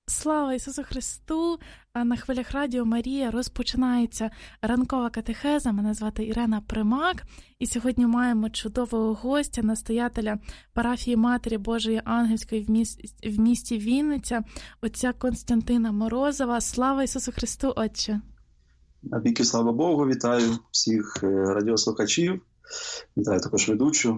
Слава Ісусу Христу! На хвилях Радіо Марія розпочинається ранкова катехеза. Мене звати Ірена Примак. І сьогодні маємо чудового гостя, настоятеля парафії Матері Божої Ангельської в місті Вінниця, отця Костянтина Морозова. Слава Ісусу Христу, отче! Навіки слава Богу! Вітаю всіх радіослухачів, вітаю також ведучу.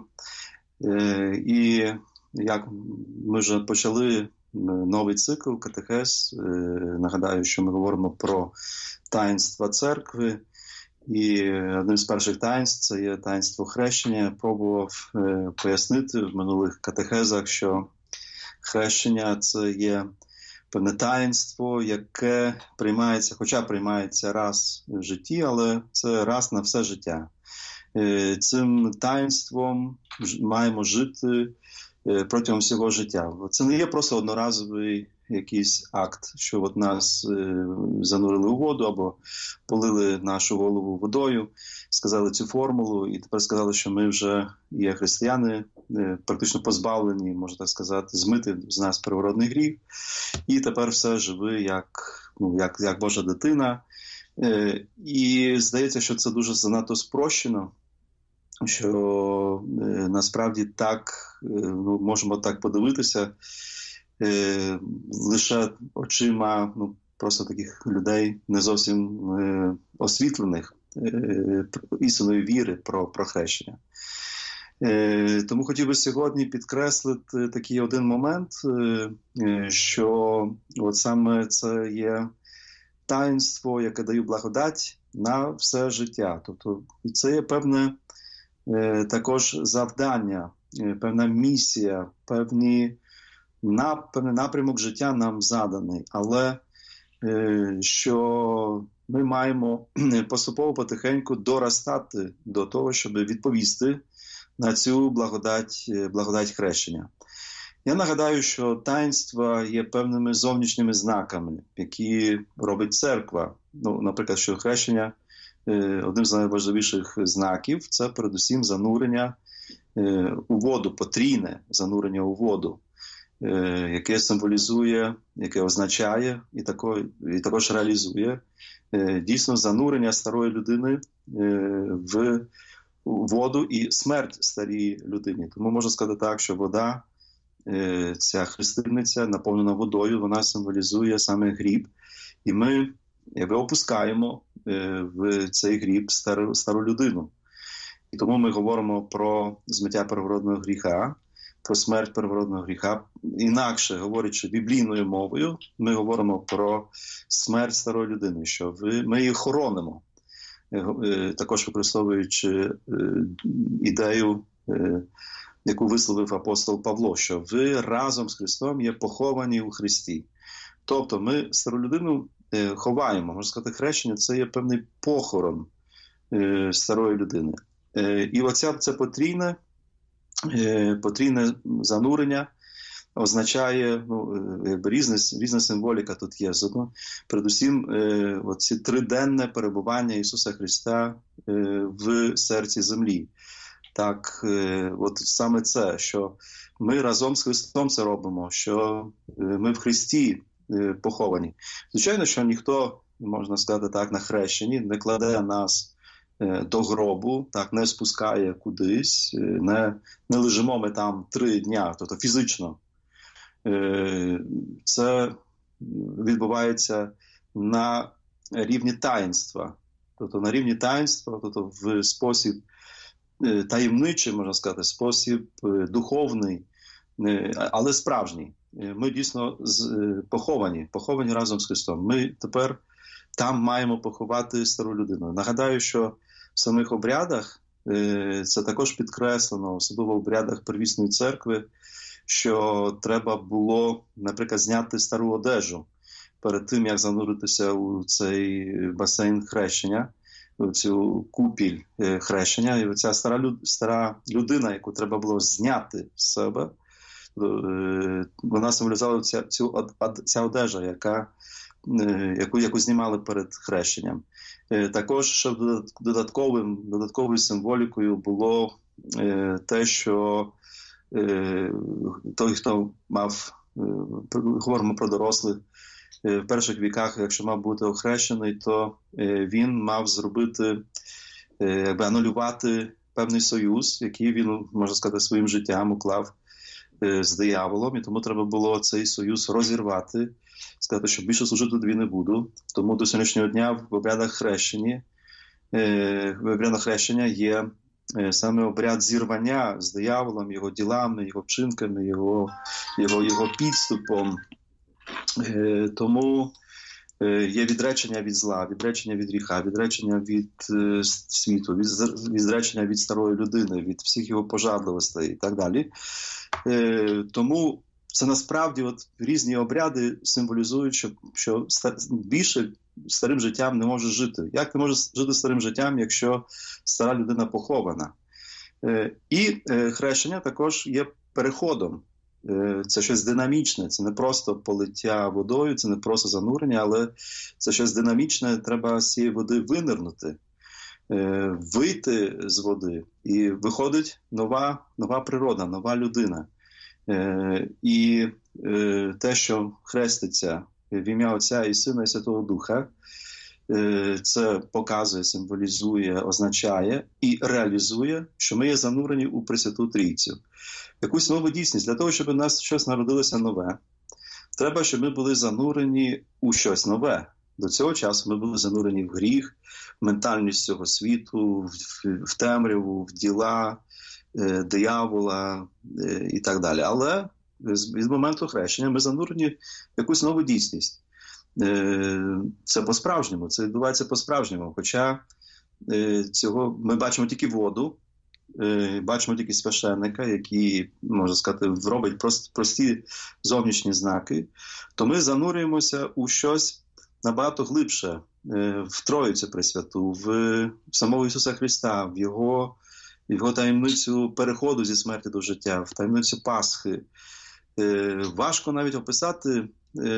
І як ми вже почали новий цикл катехез. Нагадаю, що ми говоримо про таїнства церкви. І одним з перших таїнств – це є таїнство хрещення. Я пробував пояснити в минулих катехезах, що хрещення – це є певне таїнство, яке приймається, хоча приймається раз в житті, але це раз на все життя. Цим таїнством маємо жити протягом всього життя. Це не є просто одноразовий якийсь акт, що от нас занурили у воду або полили нашу голову водою, сказали цю формулу і тепер сказали, що ми вже є християни, практично позбавлені, можна так сказати, змити з нас первородний гріх, і тепер все живи як Божа дитина. І здається, що це дуже занадто спрощено, що насправді так, можемо так подивитися лише очима просто таких людей не зовсім освітлених істинної віри про хрещення. Тому хотів би сьогодні підкреслити такий один момент, що от саме це є таїнство, яке дає благодать на все життя. Тобто це є певне також завдання, певна місія, певний напрямок життя нам заданий, але що ми маємо поступово потихеньку доростати до того, щоб відповісти на цю благодать хрещення. Я нагадаю, що таїнства є певними зовнішніми знаками, які робить церква. Наприклад, що хрещення одним з найважливіших знаків – це передусім занурення у воду, потрійне занурення у воду, яке символізує, яке означає і також реалізує дійсно занурення старої людини в воду і смерть старій людині. Тому можна сказати так, що вода, ця хрестильниця, наповнена водою, вона символізує саме гріб. І ми опускаємо в цей гріб стару людину. І тому ми говоримо про змиття первородного гріха, про смерть первородного гріха. Інакше, говорячи біблійною мовою, ми говоримо про смерть старої людини, що ми її хоронимо. Також використовуючи ідею, яку висловив апостол Павло, що ви разом з Христом є поховані у Христі. Тобто ми стару людину ховаємо. Можна сказати, хрещення – це є певний похорон старої людини. І це потрійне занурення означає, різна символіка тут є. Передусім, оці триденне перебування Ісуса Христа в серці землі. Так, от саме це, що ми разом з Христом це робимо, що ми в Христі поховані. Звичайно, що ніхто, можна сказати так, на хрещенні не кладе нас до гробу, так, не спускає кудись, не лежимо ми там 3 дня, тобто фізично. Це відбувається на рівні таїнства. Тобто на рівні таїнства, тобто в спосіб таємничий, можна сказати, спосіб духовний, але справжній. Ми дійсно поховані разом з Христом. Ми тепер там маємо поховати стару людину. Нагадаю, що в самих обрядах це також підкреслено, особливо в обрядах Первісної церкви, що треба було, наприклад, зняти стару одежу перед тим, як зануритися у цей басейн хрещення, у цю купіль хрещення. І ця стара людина, яку треба було зняти з себе, вона символізувала ця одежа, яку знімали перед хрещенням. Також ще додатковою символікою було те, що той, хто мав говоримо про дорослих, в перших віках, якщо мав бути охрещений, то він мав зробити, анулювати певний союз, який він, можна сказати, своїм життям уклав з дияволом, і тому треба було цей союз розірвати, сказати, що більше служити тобі не буду. Тому до сьогоднішнього дня в обрядах хрещення є саме обряд зірвання з дияволом, його ділами, його вчинками, його підступом. Тому є відречення від зла, відречення від гріха, відречення від світу, відречення від старої людини, від всіх його пожадливостей і так далі. Тому це насправді різні обряди символізують, що більше старим життям не можеш жити. Як ти можеш жити старим життям, якщо стара людина похована? І хрещення також є переходом. Це щось динамічне, це не просто полиття водою, це не просто занурення, але це щось динамічне, треба з цієї води винирнути, вийти з води, і виходить нова природа, нова людина. І те, що хреститься в ім'я Отця і Сина і Святого Духа, це показує, символізує, означає і реалізує, що ми є занурені у Пресвяту Трійцю. Якусь нову дійсність. Для того, щоб у нас щось народилося нове, треба, щоб ми були занурені у щось нове. До цього часу ми були занурені в гріх, в ментальність цього світу, в темряву, в діла диявола і так далі. Але від моменту хрещення ми занурені в якусь нову дійсність. Це по-справжньому, це відбувається по-справжньому. Хоча цього ми бачимо тільки воду, бачимо тільки священника, який, можна сказати, робить прості зовнішні знаки, то ми занурюємося у щось набагато глибше, в Троїцю Пресвяту, в самого Ісуса Христа, в Його таємницю переходу зі смерті до життя, в таємницю Пасхи. Важко навіть описати,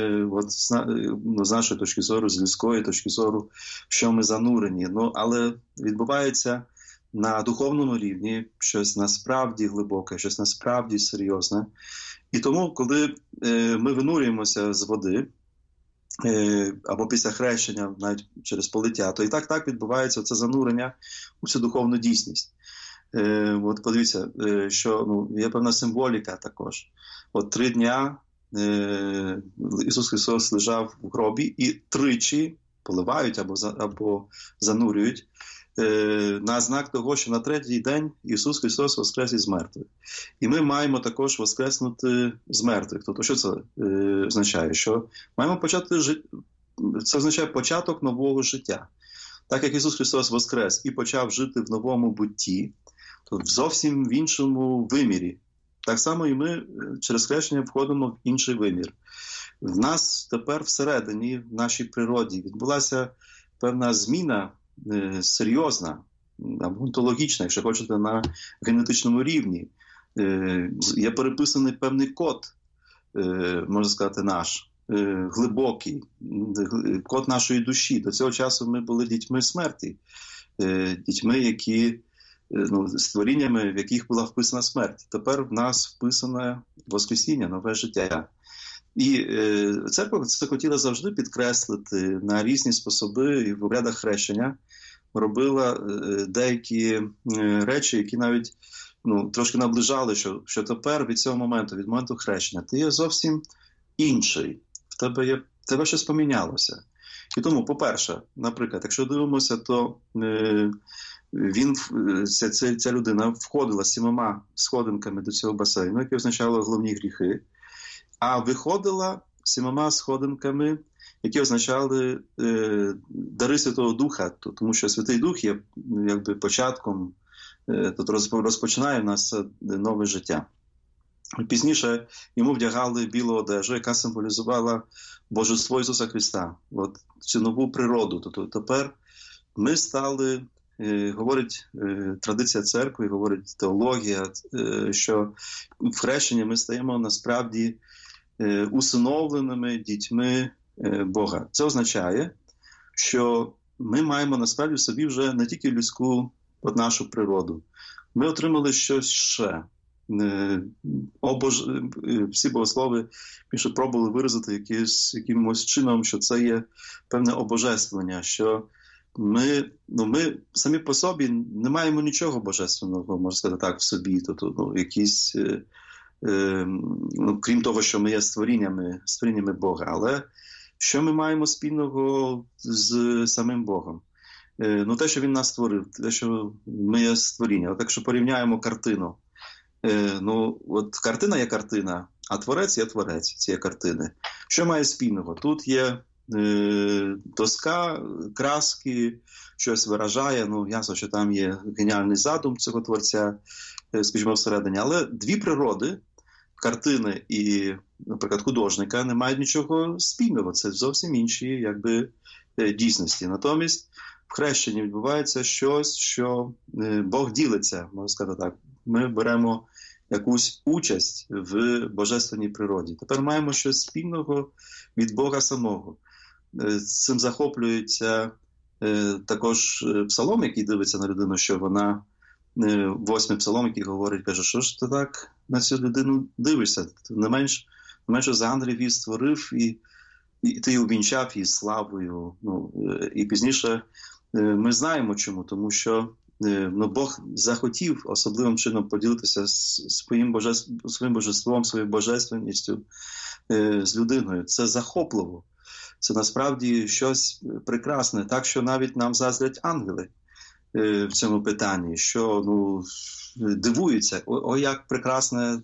з нашої точки зору, з людської точки зору, що ми занурені. Але відбувається на духовному рівні щось насправді глибоке, щось насправді серйозне. І тому, коли ми винурюємося з води, або після хрещення, навіть через полиття, то і так відбувається це занурення у цю духовну дійсність. Подивіться, що є певна символіка також. 3 дня Ісус Христос лежав в гробі і тричі поливають або занурюють на знак того, що на 3-й день Ісус Христос воскрес із мертвих. І ми маємо також воскреснути з мертвих. Тобто, що це означає? Що маємо почати це означає початок нового життя. Так як Ісус Христос воскрес і почав жити в новому бутті, то зовсім в іншому вимірі. Так само і ми через хрещення входимо в інший вимір. В нас тепер всередині, в нашій природі, відбулася певна зміна серйозна, онтологічна, якщо хочете, на генетичному рівні. Є переписаний певний код, можна сказати, наш, глибокий, код нашої душі. До цього часу ми були дітьми смерті, дітьми, які створіннями, в яких була вписана смерть. Тепер в нас вписане воскресіння, нове життя. І церква це хотіла завжди підкреслити на різні способи, і в обрядах хрещення робила деякі речі, які навіть трошки наближали, що тепер від цього моменту, від моменту хрещення, ти є зовсім інший. В тебе щось помінялося. І тому, по-перше, наприклад, якщо дивимося, то ця людина входила 7 сходинками до цього басейну, яке означало головні гріхи, а виходила 7 сходинками, які означали дари Святого Духа, тому що Святий Дух є якби початком, тобто розпочинає в нас нове життя. Пізніше йому вдягали білу одежу, яка символізувала Божество Ісуса Христа, цю нову природу. Тобто тепер ми стали, говорить традиція церкви, говорить теологія, що в хрещенні ми стаємо насправді усиновленими дітьми Бога. Це означає, що ми маємо насправді в собі вже не тільки людську нашу природу. Ми отримали щось ще. всі богослови більше пробували виразити якимось чином, що це є певне обожествлення, що ми самі по собі не маємо нічого божественного, можна сказати так, в собі, якісь, крім того, що ми є створіннями Бога, але що ми маємо спільного з самим Богом? Те, що він нас створив, те, що ми є створіння. От якщо порівняємо картину, от картина є картина, а творець є творець цієї картини. Що має спільного? Тут є доска, краски, щось виражає, ясно, що там є геніальний задум цього творця, скажімо, всередині, але дві природи, картини і, наприклад, художника, не мають нічого спільного, це зовсім інші, дійсності. Натомість в хрещенні відбувається щось, що Бог ділиться, можна сказати так. Ми беремо якусь участь в божественній природі. Тепер маємо щось спільного від Бога самого. Цим захоплюється також псалом, який дивиться на людину, що вона, 8-й псалом, який говорить, каже, що ж ти так на цю людину дивишся? Не менше за ангелів її створив, і ти її увінчав її славою. І пізніше ми знаємо чому, тому що Бог захотів особливим чином поділитися своїм божеством, своєю божественністю з людиною. Це захопливо. Це насправді щось прекрасне, так що навіть нам заздрять ангели в цьому питанні, що дивуються, як прекрасне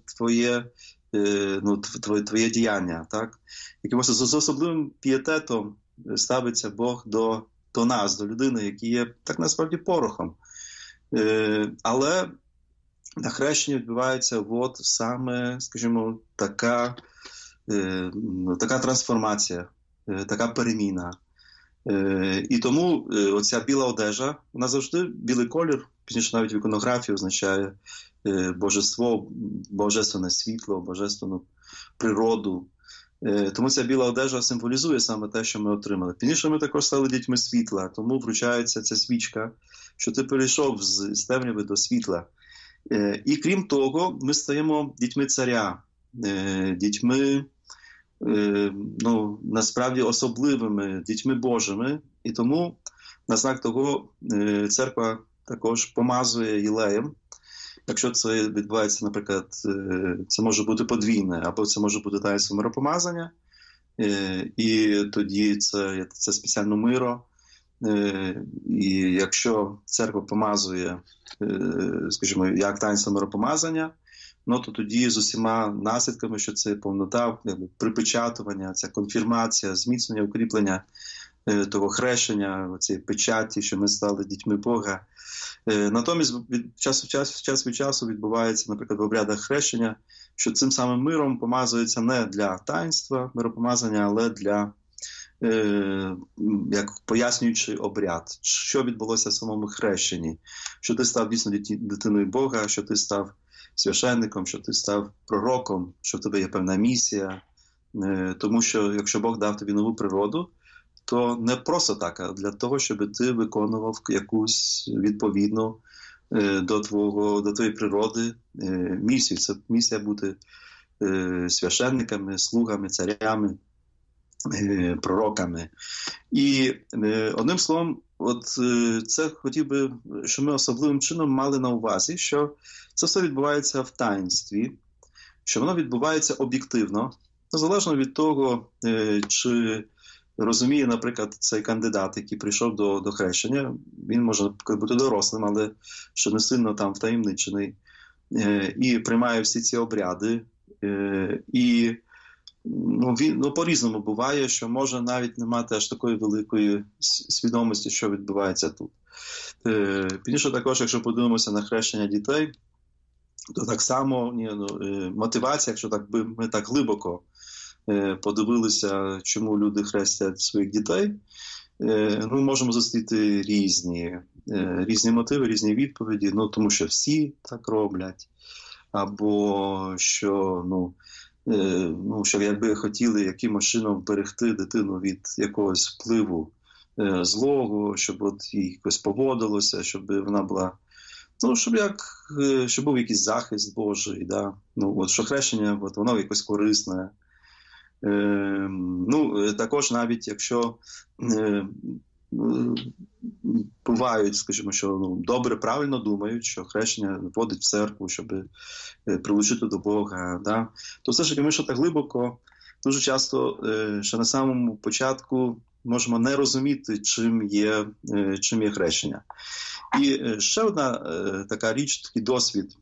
твоє діяння, так? Якимось з особливим пієтетом ставиться Бог до нас, до людини, які є так насправді порохом. Але на хрещенні відбувається саме, скажімо, така трансформація, така переміна. І тому оця біла одежа, вона завжди, білий колір, пізніше навіть в іконографії означає божество, божественне світло, божественну природу. Тому ця біла одежа символізує саме те, що ми отримали. Пізніше ми також стали дітьми світла, тому вручається ця свічка, що ти перейшов з темряви до світла. І крім того, ми стаємо дітьми царя, дітьми, насправді особливими, дітьми Божими. І тому на знак того церква також помазує єлеєм. Якщо це відбувається, наприклад, це може бути подвійне, або це може бути таїнство миропомазання, і тоді це спеціально миро. І якщо церква помазує, скажімо, як таїнство миропомазання, то тоді з усіма наслідками, що це повнота, припечатування, ця конфірмація, зміцнення, укріплення того хрещення, цієї печаті, що ми стали дітьми Бога. Натомість час від часу відбувається, наприклад, в обрядах хрещення, що цим самим миром помазується не для таїнства миропомазання, але для, як пояснюючи обряд, що відбулося в самому хрещенні, що ти став дійсно дитиною Бога, що ти став священником, що ти став пророком, що в тебе є певна місія. Тому що якщо Бог дав тобі нову природу, то не просто так, а для того, щоб ти виконував якусь відповідну до твоєї природи місію. Це місія бути священниками, слугами, царями, пророками. І одним словом, це хотів би, щоб ми особливим чином мали на увазі, що це все відбувається в таїнстві, що воно відбувається об'єктивно, незалежно від того, чи розуміє, наприклад, цей кандидат, який прийшов до хрещення, він може бути дорослим, але ще не сильно там втаємничений, і приймає всі ці обряди, і по-різному буває, що може навіть не мати аж такої великої свідомості, що відбувається тут. Пізніше також, якщо подивимося на хрещення дітей, то так само мотивація, якщо ми так глибоко подивилися, чому люди хрестять своїх дітей, ми можемо зустріти різні мотиви, різні відповіді, тому що всі так роблять, або що, що якби хотіли якимось чином вберегти дитину від якогось впливу злого, щоб їй якось поводилося, щоб вона була щоб був якийсь захист Божий, да? Що хрещення, воно якось корисне. Також навіть якщо бувають, скажімо, що добре, правильно думають, що хрещення вводить в церкву, щоб прилучити до Бога, да? То все ж таки ми, що так глибоко, дуже часто, ще на самому початку, можемо не розуміти, чим є хрещення. І ще одна така річ, такий досвід,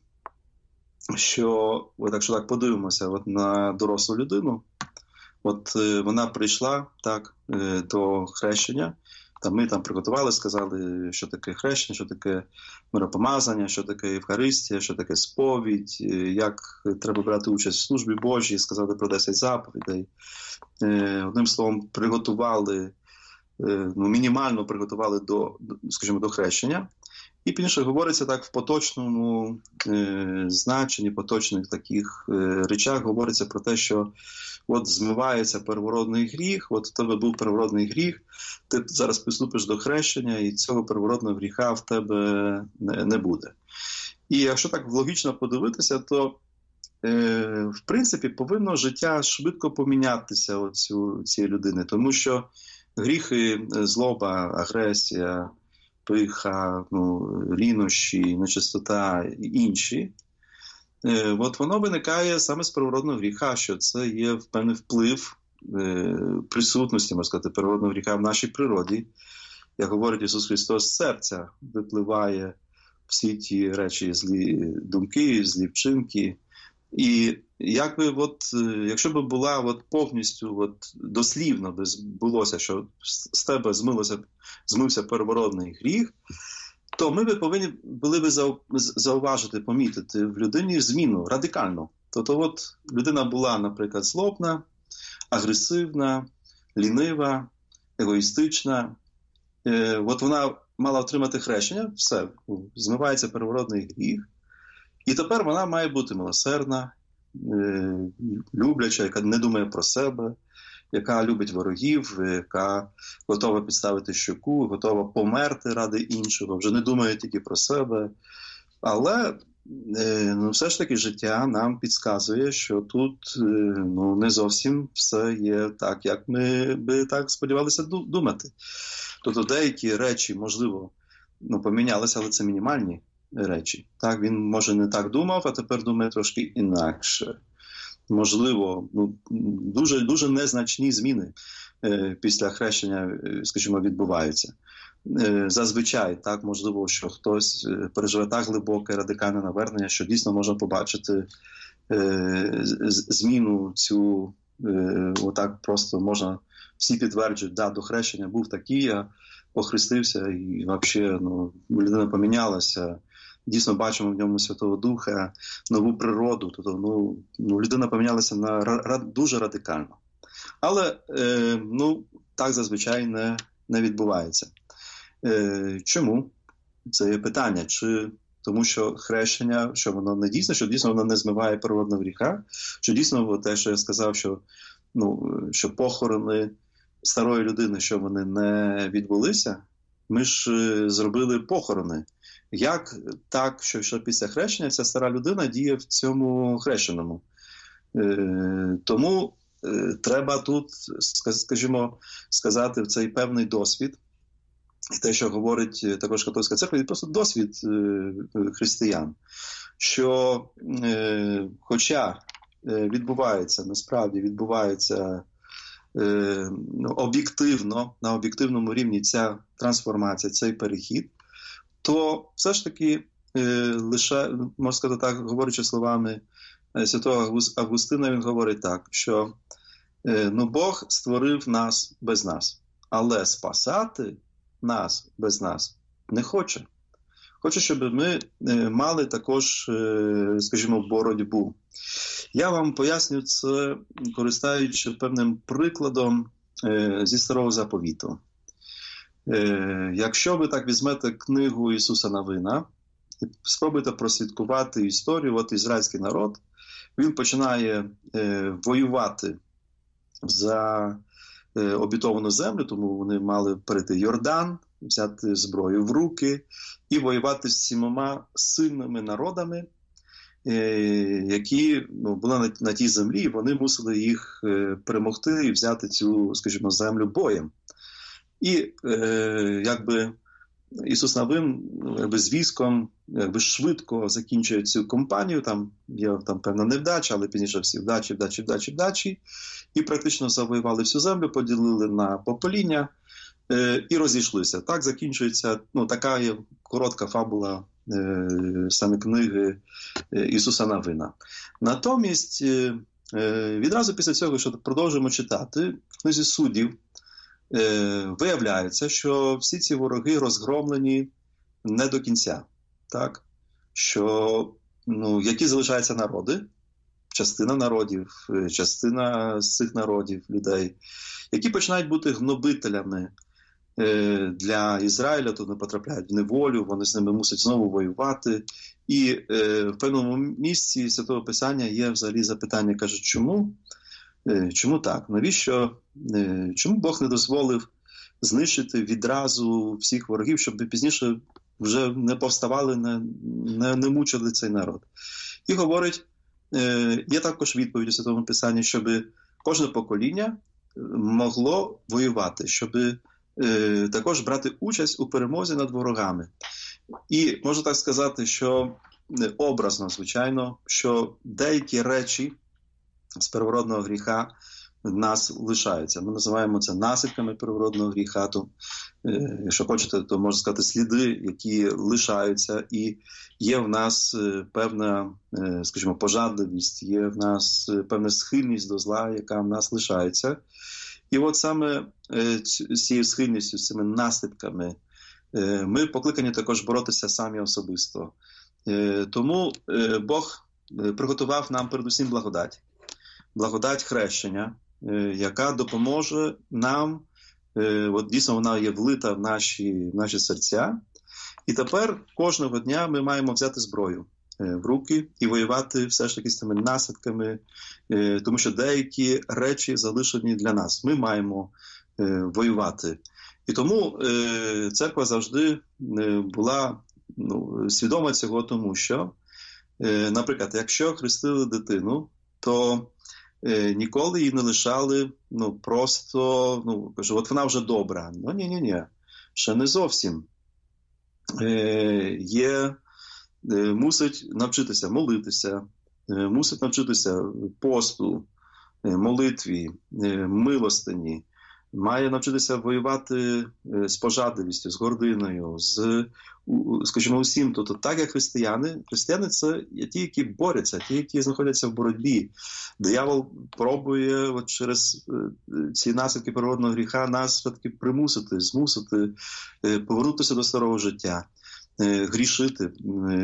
що, якщо так подивимося на дорослу людину, вона прийшла до хрещення, ми приготували, сказали, що таке хрещення, що таке миропомазання, що таке Євхаристія, що таке сповідь, як треба брати участь в службі Божій, сказали про 10 заповідей. Одним словом, приготували, мінімально приготували до хрещення. І пізніше говориться так в поточному значенні, поточних таких речах, говориться про те, що змивається первородний гріх, в тебе був первородний гріх, ти зараз приступиш до хрещення, і цього первородного гріха в тебе не буде. І якщо так логічно подивитися, то в принципі повинно життя швидко помінятися цієї людини, тому що гріхи, злоба, агресія, пиха, лінощі, нечистота і інші, воно виникає саме з первородного гріха, що це є певний вплив присутності, можна сказати, первородного гріха в нашій природі. Як говорить Ісус Христос, з серця випливає всі ті речі, злі думки, злі вчинки. І якщо б була повністю дослівно булося, що з тебе змився первородний гріх, то ми повинні були б зауважити, помітити в людині зміну радикальну. Тобто людина була, наприклад, злобна, агресивна, лінива, егоїстична. Вона мала отримати хрещення, все, змивається первородний гріх. І тепер вона має бути милосердна, любляча, яка не думає про себе, яка любить ворогів, яка готова підставити щоку, готова померти ради іншого, вже не думає тільки про себе. Але все ж таки життя нам підказує, що тут не зовсім все є так, як ми би так сподівалися думати. Тобто деякі речі, можливо, помінялися, але це мінімальні речі. Так, він, може, не так думав, а тепер думає трошки інакше. Можливо, дуже, дуже незначні зміни після хрещення, скажімо, відбуваються. Зазвичай, так, можливо, що хтось переживе так глибоке радикальне навернення, що дійсно можна побачити зміну цю, отак просто можна, всі підтверджують, до хрещення був такий, я похрестився і взагалі людина помінялася. Дійсно бачимо в ньому Святого Духа, нову природу. Тобто, людина помінялася дуже радикально. Але так зазвичай не відбувається. Чому? Це є питання. Чи тому що хрещення, що воно не дійсне, що дійсно воно не змиває первородного гріха, що дійсно те, що я сказав, що похорони старої людини, що вони не відбулися, ми ж зробили похорони. Як так, що після хрещення ця стара людина діє в цьому хрещеному? Тому треба тут, скажімо, сказати в цей певний досвід, і те, що говорить також католицька церква, і просто досвід християн, що хоча насправді відбувається об'єктивно, на об'єктивному рівні ця трансформація, цей перехід, то все ж таки лише, можна сказати так, говорячи словами святого Августина, він говорить так, що Бог створив нас без нас, але спасати нас без нас не хоче. Хоче, щоб ми мали також, скажімо, боротьбу. Я вам поясню це, користуючи певним прикладом зі Старого Заповіту. Якщо ви так візьмете книгу Ісуса Навина і спробуйте прослідкувати історію, ізраїльський народ, він починає воювати за обітовану землю, тому вони мали перейти Йордан, взяти зброю в руки і воювати з 7 сильними народами, які були на тій землі, і вони мусили їх перемогти і взяти цю, скажімо, землю боєм. І Ісус Навин з військом швидко закінчує цю кампанію, там є певна невдача, але пізніше всі вдачі, і практично завоювали всю землю, поділили на покоління і розійшлися. Так закінчується, така є коротка фабула саме книги Ісуса Навина. Натомість, відразу після цього, що продовжуємо читати, в книзі Суддів виявляється, що всі ці вороги розгромлені не до кінця. Так? Що, які залишаються народи, частина народів, частина з цих народів, людей, які починають бути гнобителями для Ізраїля, тут не потрапляють в неволю, вони з ними мусять знову воювати. І в певному місці Святого Писання є взагалі запитання, кажуть, чому? Чому так? Навіщо? Чому Бог не дозволив знищити відразу всіх ворогів, щоб пізніше вже не повставали, не мучили цей народ? І говорить, є також відповідь у Святому Писанні, щоб кожне покоління могло воювати, щоб також брати участь у перемозі над ворогами. І можу так сказати, що образно, звичайно, що деякі речі з первородного гріха в нас лишаються. Ми називаємо це наслідками первородного гріха. То, якщо хочете, то можна сказати сліди, які лишаються, і є в нас певна, скажімо, пожадливість, є в нас певна схильність до зла, яка в нас лишається. І от саме з цією схильністю, з цими наслідками ми покликані також боротися самі особисто. Тому Бог приготував нам передусім благодать хрещення, яка допоможе нам, от дійсно вона є влита в наші серця. І тепер кожного дня ми маємо взяти зброю в руки і воювати все ж таки з тими наслідками, тому що деякі речі залишені для нас. Ми маємо воювати. І тому церква завжди була свідома цього, тому що, наприклад, якщо хрестили дитину, то ніколи її не лишали просто, кажу, от вона вже добра. Ні, ще не зовсім. Мусить навчитися молитися, мусить навчитися посту, молитві, милостині, має навчитися воювати з пожадливістю, з гординою, скажімо, усім. Тобто, так як християни це ті, які борються, ті, які знаходяться в боротьбі. Диявол пробує через ці наслідки первородного гріха нас все-таки змусити повернутися до старого життя, грішити.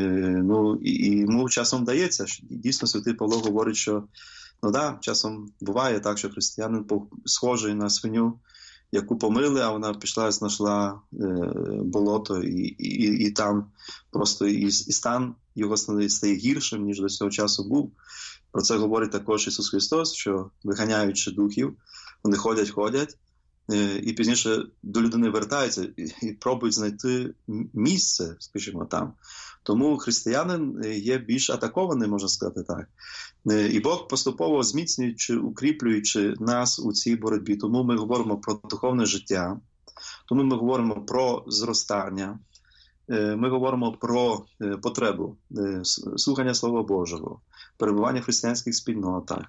І йому часом вдається. Дійсно, святий Павло говорить, що часом буває так, що християнин схожий на свиню, яку помили, а вона пішла, знайшла болото, і там просто і стан його стає гіршим, ніж до цього часу був. Про це говорить також Ісус Христос, що виганяючи духів, вони ходять, і пізніше до людини вертаються і пробують знайти місце, скажімо, там. Тому християнин є більш атакований, можна сказати так. І Бог поступово зміцнюючи, укріплюючи нас у цій боротьбі. Тому ми говоримо про духовне життя, тому ми говоримо про зростання, ми говоримо про потребу слухання Слова Божого, перебування в християнських спільнотах.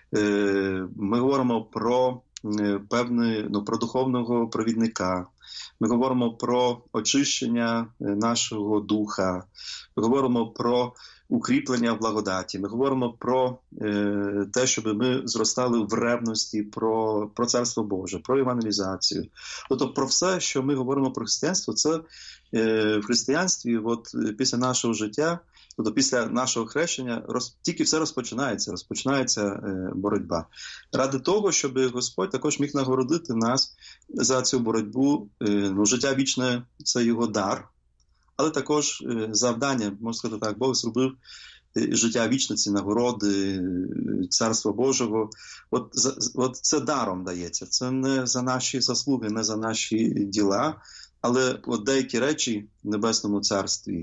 Ми говоримо про про духовного провідника. Ми говоримо про очищення нашого духа. Ми говоримо про укріплення в благодаті. Ми говоримо про те, щоб ми зростали в ревності про Царство Боже, про евангелізацію. Тобто про все, що ми говоримо про християнство, це в християнстві після нашого життя, тобто після нашого хрещення, тільки все розпочинається боротьба. Ради того, щоб Господь також міг нагородити нас за цю боротьбу. Життя вічне – це його дар, але також завдання, можна сказати так, Бог зробив життя вічне, ці нагороди, Царства Божого. От це даром дається, це не за наші заслуги, не за наші діла, Але от деякі речі в Небесному Царстві,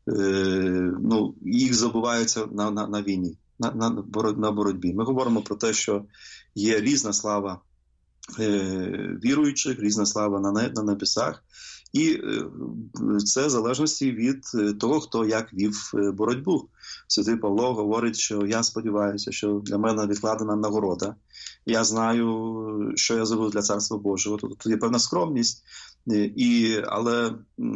їх забуваються на війні, на боротьбі. Ми говоримо про те, що є різна слава віруючих, різна слава на небесах. І це в залежності від того, хто як вів боротьбу. Святий Павло говорить, що я сподіваюся, що для мене відкладена нагорода. Я знаю, що я зробив для Царства Божого. Тут є певна скромність, але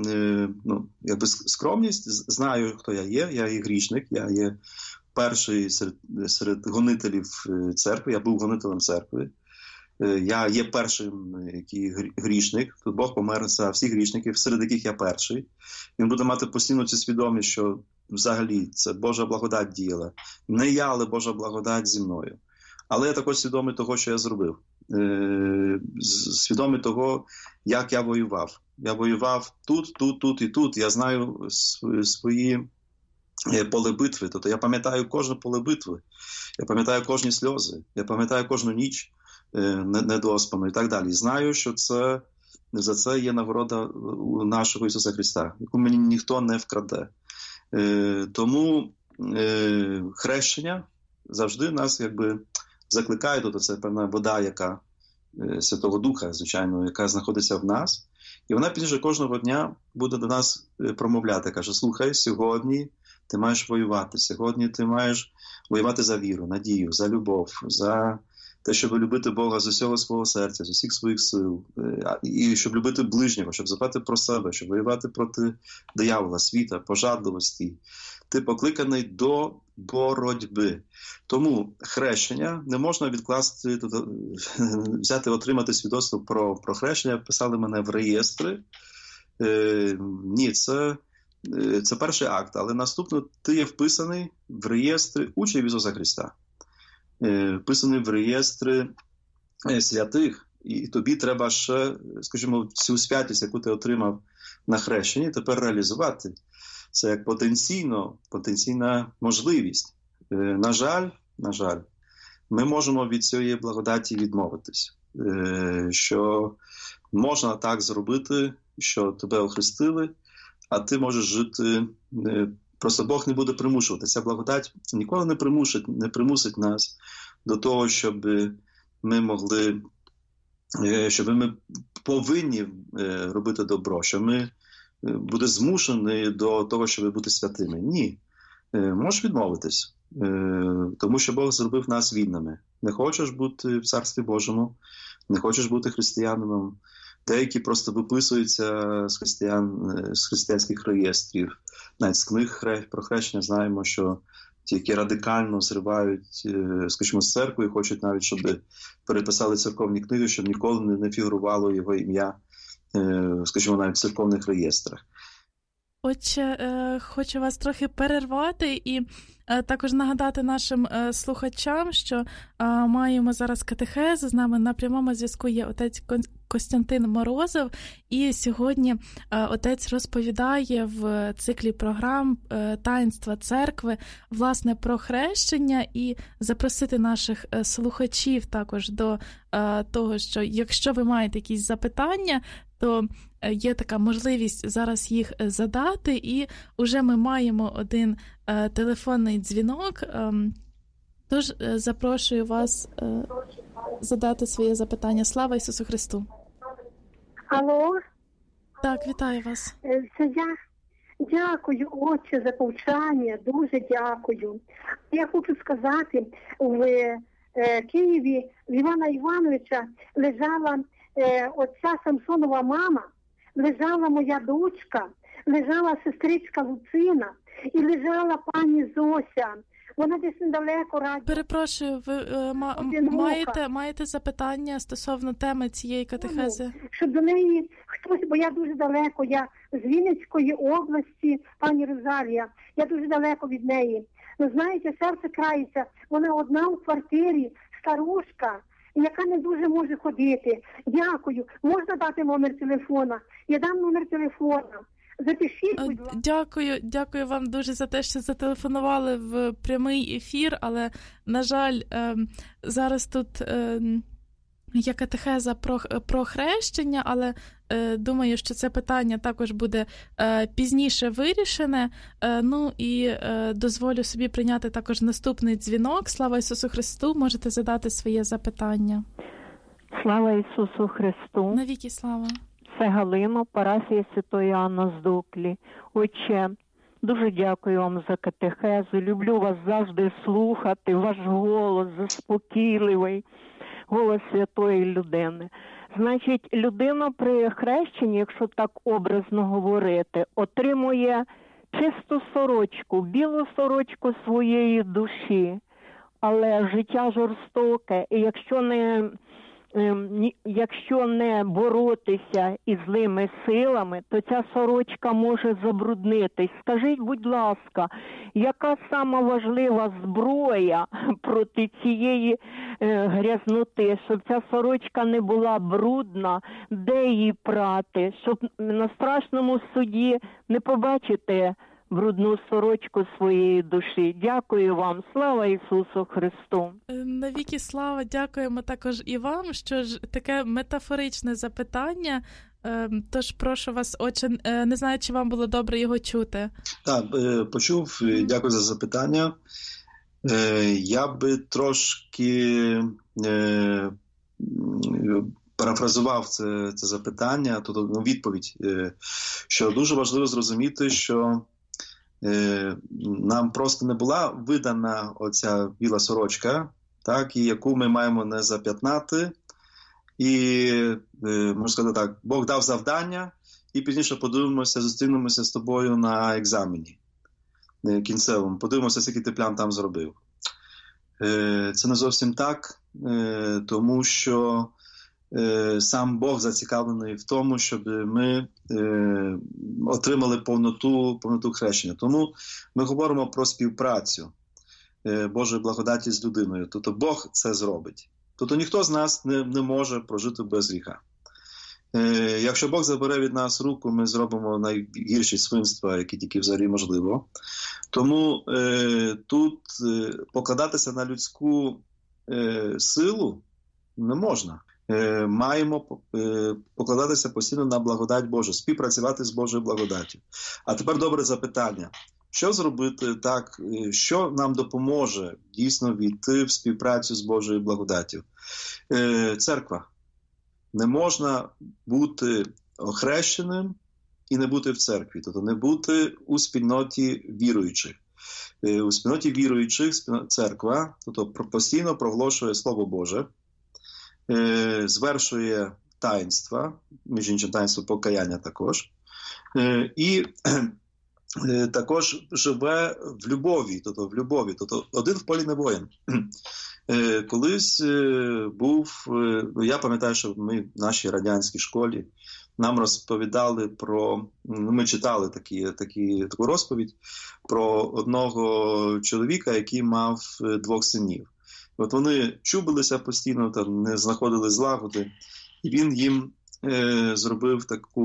скромність, знаю, хто я є грішник, я є перший серед гонителів церкви, я був гонителем церкви. Я є першим, який грішник. Тут Бог помер за всіх грішників, серед яких я перший. Він буде мати постійно цю свідомість, що взагалі це Божа благодать діяла. Не я, але Божа благодать зі мною. Але я також свідомий того, що я зробив. Свідомий того, як я воював. Я воював тут і тут. Я знаю свої поле битви. Тобто я пам'ятаю кожне поле битви. Я пам'ятаю кожні сльози. Я пам'ятаю кожну ніч недоспану і так далі. Знаю, що за це є нагорода у нашого Ісуса Христа, яку мені ніхто не вкраде. Тому хрещення завжди нас закликає, тобто це певна вода, яка Святого Духа, звичайно, яка знаходиться в нас. І вона пізніше кожного дня буде до нас промовляти. Каже, слухай, сьогодні ти маєш воювати, сьогодні ти маєш воювати за віру, надію, за любов, за те, щоб любити Бога з усього свого серця, з усіх своїх сил, і щоб любити ближнього, щоб забувати про себе, щоб воювати проти диявола, світа, пожадливості. Ти покликаний до боротьби. Тому хрещення не можна відкласти, взяти, отримати свідоцтво про хрещення, писали мене в реєстри. Ні, це перший акт, але наступно ти є вписаний в реєстри учнів Ісуса Христа. Вписаний в реєстри святих, і тобі треба ще, скажімо, цю святість, яку ти отримав на хрещенні, тепер реалізувати. Це як потенційна можливість. На жаль, ми можемо від цієї благодаті відмовитись. Що можна так зробити, що тебе охрестили, а ти можеш жити. Просто Бог не буде примушувати. Ця благодать ніколи не примусить нас до того, щоб ми повинні робити добро, що ми буде змушені до того, щоб бути святими. Ні. Можеш відмовитись, тому що Бог зробив нас вільними. Не хочеш бути в Царстві Божому, не хочеш бути християнином. Деякі просто виписуються з християнських реєстрів. Навіть з книг про хрещення знаємо, що ті, які радикально зривають, скажімо, з церкви, хочуть навіть, щоб переписали церковні книги, щоб ніколи не фігурувало його ім'я, скажімо, навіть в церковних реєстрах. Отже, хочу вас трохи перервати і також нагадати нашим слухачам, що маємо зараз катехез. З нами на прямому зв'язку є отець Костянтин Морозов. І сьогодні отець розповідає в циклі програм «Таїнства церкви» власне про хрещення, і запросити наших слухачів також до того, що якщо ви маєте якісь запитання, то є така можливість зараз їх задати, і вже ми маємо один телефонний дзвінок, тож запрошую вас задати своє запитання. Слава Ісусу Христу! Алло? Так, вітаю вас. Це я. Дякую, отче, за повчання, дуже дякую. Я хочу сказати, в Києві в Івана Івановича лежала отця Самсонова мама, лежала моя дочка, лежала сестричка Луцина і лежала пані Зося. Вона десь недалеко раді. Перепрошую, ви маєте запитання стосовно теми цієї катехези? Щоб до неї хтось, бо я дуже далеко, я з Вінницької області, пані Розалія, я дуже далеко від неї. Ну, знаєте, серце крається, вона одна у квартирі, старушка, яка не дуже може ходити. Дякую. Можна дати номер телефона? Я дам номер телефона. Запишіть, будь ласка. Дякую вам дуже за те, що зателефонували в прямий ефір, але, на жаль, зараз тут Є катехеза про хрещення, але думаю, що це питання також буде пізніше вирішене. Ну і дозволю собі прийняти також наступний дзвінок. Слава Ісусу Христу! Можете задати своє запитання. Слава Ісусу Христу! Навіки слава! Це Галина, парафія Святої Анни з Дуклі. Отче, дуже дякую вам за катехезу. Люблю вас завжди слухати. Ваш голос заспокійливий, голос святої людини. Значить, людина при хрещенні, якщо так образно говорити, отримує чисту сорочку, білу сорочку своєї душі. Але життя жорстоке, і якщо не боротися із злими силами, то ця сорочка може забруднитись. Скажіть, будь ласка, яка сама важлива зброя проти цієї грязноти, щоб ця сорочка не була брудна, де її прати, щоб на страшному суді не побачити брудну сорочку своєї душі. Дякую вам. Слава Ісусу Христу! Навіки слава! Дякуємо також і вам, що ж таке метафоричне запитання. Тож прошу вас, отче, не знаю, чи вам було добре його чути. Так, почув. Дякую за запитання. Я би трошки парафразував це запитання, тобто відповідь, що дуже важливо зрозуміти, що нам просто не була видана оця біла сорочка, так, і яку ми маємо не зап'ятнати. І, можна сказати так, Бог дав завдання, і пізніше подивимося, зустрінемося з тобою на екзамені кінцевому. Подивимося, скільки ти плям там зробив. Це не зовсім так, тому що сам Бог зацікавлений в тому, щоб ми отримали повноту хрещення. Тому ми говоримо про співпрацю Божої благодаті з людиною. Тобто Бог це зробить. Тобто ніхто з нас не може прожити без гріха. Якщо Бог забере від нас руку, ми зробимо найгірші свинства, які тільки взагалі можливо. Тому тут покладатися на людську силу не можна. Маємо покладатися постійно на благодать Божу, співпрацювати з Божою благодаттю. А тепер добре запитання. Що зробити так, що нам допоможе дійсно війти в співпрацю з Божою благодаттю? Церква. Не можна бути охрещеним і не бути в церкві, тобто не бути у спільноті віруючих. У спільноті віруючих церква, тобто постійно проголошує Слово Боже, звершує таїнства, між іншим таїнство покаяння також, і також живе в любові, тобто один в полі не воїн. Колись я пам'ятаю, що ми в нашій радянській школі нам розповідали ми читали таку розповідь про одного чоловіка, який мав 2 синів. От вони чубилися постійно, там не знаходили злагоди, і він їм зробив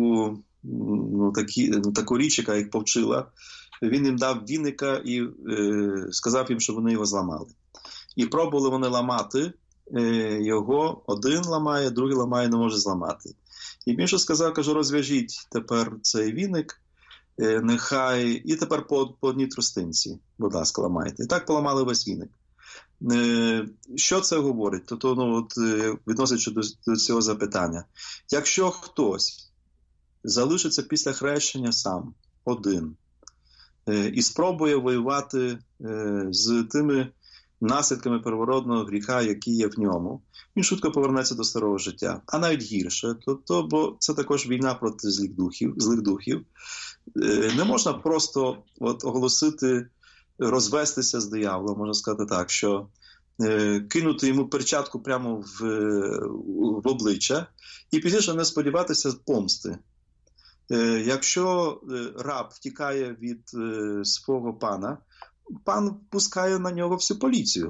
таку річ, яка їх повчила. Він їм дав віника і сказав їм, що вони його зламали. І пробували вони ламати його, один ламає, другий ламає, не може зламати. І він що сказав, каже, розв'яжіть тепер цей віник, нехай, і тепер по одній тростинці, будь ласка, ламайте. І так поламали весь віник. Що це говорить? Тобто, відносячи до цього запитання. Якщо хтось залишиться після хрещення сам, один, і спробує воювати з тими наслідками первородного гріха, які є в ньому, він швидко повернеться до старого життя. А навіть гірше, бо це також війна проти злих духів. Не можна просто оголосити, розвестися з дияволом, можна сказати так, що кинути йому перчатку прямо в обличчя і пізніше не сподіватися помсти. Якщо раб втікає від свого пана, пан пускає на нього всю поліцію.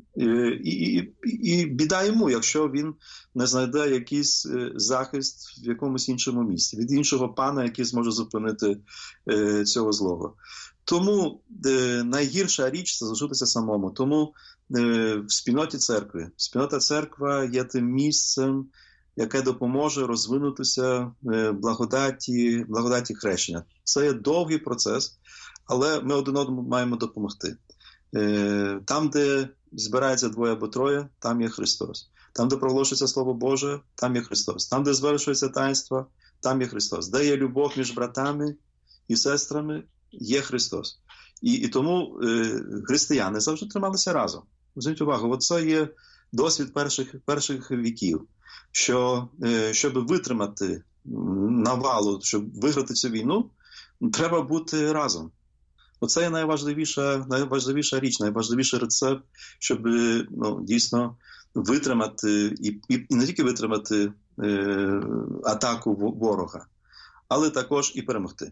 І біда йому, якщо він не знайде якийсь захист в якомусь іншому місці, від іншого пана, який зможе зупинити цього злого. Тому найгірша річ – це залишитися самому. Тому в спільноті церкви. Спільнота церква є тим місцем, яке допоможе розвинутися благодаті хрещення. Це є довгий процес, але ми один одному маємо допомогти. Там, де збирається двоє або троє, там є Христос. Там, де проголошується Слово Боже, там є Христос. Там, де звершується таїнство, там є Христос. Де є любов між братами і сестрами, є Христос. І тому християни завжди трималися разом. Зверніть увагу, це є досвід перших віків, що щоб витримати навалу, щоб виграти цю війну, треба бути разом. Оце є найважливіша річ, найважливіший рецепт, щоб дійсно витримати, і не тільки витримати атаку ворога, але також і перемогти.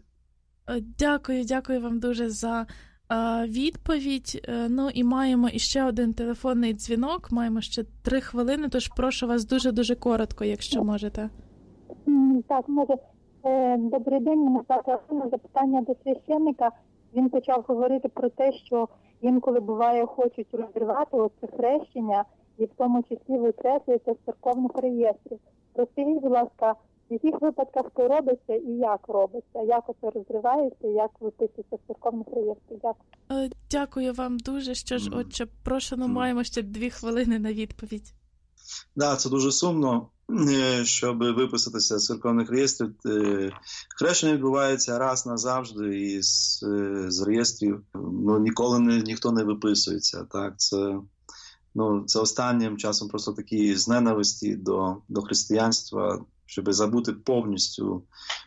Дякую вам дуже за відповідь. Ну і маємо іще один телефонний дзвінок, маємо ще 3 хвилини, тож прошу вас дуже-дуже коротко, якщо можете. Так, може. Добрий день, мене звати запитання до священника. Він почав говорити про те, що інколи буває хочуть розірвати оце хрещення, і в тому числі викреслюється з церковних реєстрів. Розкажіть, будь ласка, в яких випадках це робиться і як робиться? Як це розривається, як виписується з церковних реєстрів? Дякую. Дякую вам дуже. Що ж, отче, прошу, маємо ще 2 хвилини на відповідь. Так, це дуже сумно, щоб виписатися з церковних реєстрів. Хрещення відбувається раз назавжди, і з реєстрів ніколи ніхто не виписується. Так? Це останнім часом просто такі з ненависті до християнства, щоб забути повністю,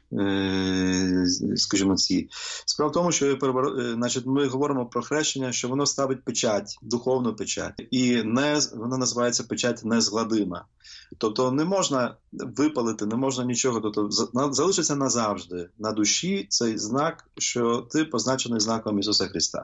скажімо, ці. Справа в тому, що ми говоримо про хрещення, що воно ставить печать, духовну печать. І вона називається печать незгладима. Тобто не можна випалити, не можна нічого. Тобто залишиться назавжди на душі цей знак, що ти позначений знаком Ісуса Христа.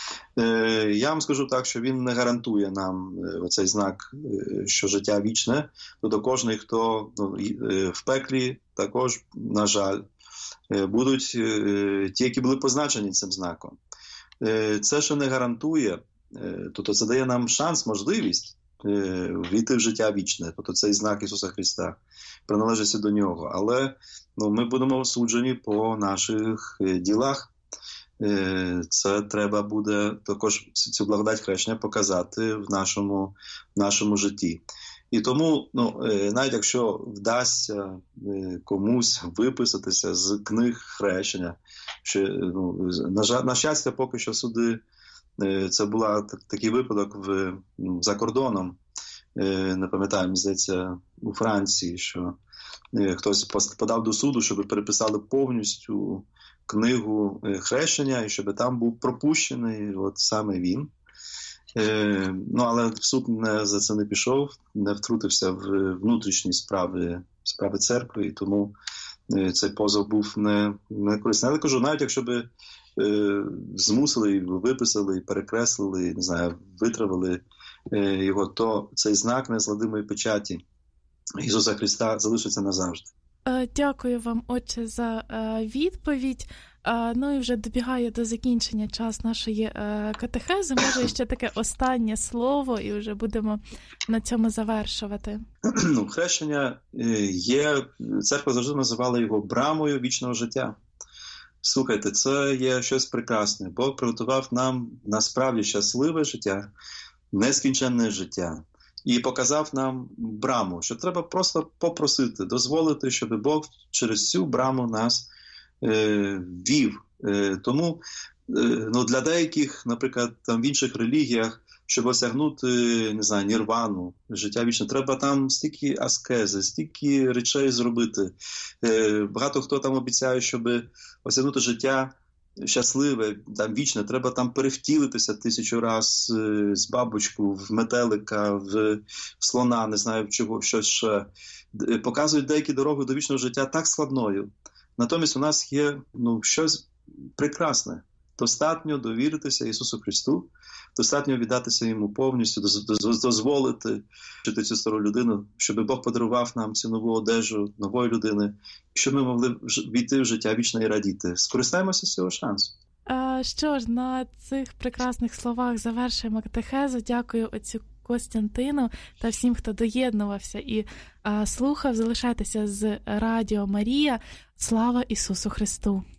Я вам скажу так, що він не гарантує нам цей знак, що життя вічне. Тобто кожен, хто в пеклі, також, на жаль, будуть ті, які були позначені цим знаком. Це ще не гарантує, тобто це дає нам шанс, можливість війти в життя вічне. Тобто цей знак Ісуса Христа приналежить до нього. Але ми будемо осуджені по наших ділах. Це треба буде також цю благодать хрещення показати в нашому житті. І тому, навіть якщо вдасться комусь виписатися з книг хрещення, на щастя, поки що суди, це був такий випадок за кордоном, не пам'ятаю, здається, у Франції, що хтось подав до суду, щоб переписали повністю книгу хрещення, і щоб там був пропущений саме він. Але суд за це не пішов, не втрутився в внутрішні справи церкви, і тому цей позов був не корисний. Але кажу, навіть якщо б змусили, виписали, перекреслили, не знаю, витравили його, то цей знак незгладимої печаті Ісуса Христа залишиться назавжди. Дякую вам, отче, за відповідь. І вже добігає до закінчення час нашої катехези. Може, ще таке останнє слово, і вже будемо на цьому завершувати. Хрещення є, церква завжди називала його брамою вічного життя. Слухайте, це є щось прекрасне. Бог приготував нам насправді щасливе життя, нескінченне життя. І показав нам браму, що треба просто попросити, дозволити, щоб Бог через цю браму нас вів. Тому для деяких, наприклад, там в інших релігіях, щоб осягнути, не знаю, нірвану, життя вічне, треба там стільки аскези, стільки речей зробити. Багато хто там обіцяє, щоб осягнути життя щасливе, там вічне, треба там перевтілитися 1000 раз з бабочку, в метелика, в слона, не знаю в чого, щось ще. Показують деякі дороги до вічного життя так складною. Натомість у нас є щось прекрасне. Достатньо довіритися Ісусу Христу, достатньо віддатися Йому повністю, дозволити жити цю стару людину, щоб Бог подарував нам цю нову одежу, нової людини, щоб ми могли війти в життя вічне і радіти. Скористаємося з цього шансу. Що ж, на цих прекрасних словах завершуємо катехезу. Дякую отцю Костянтину та всім, хто доєднувався і слухав. Залишайтеся з Радіо Марія. Слава Ісусу Христу!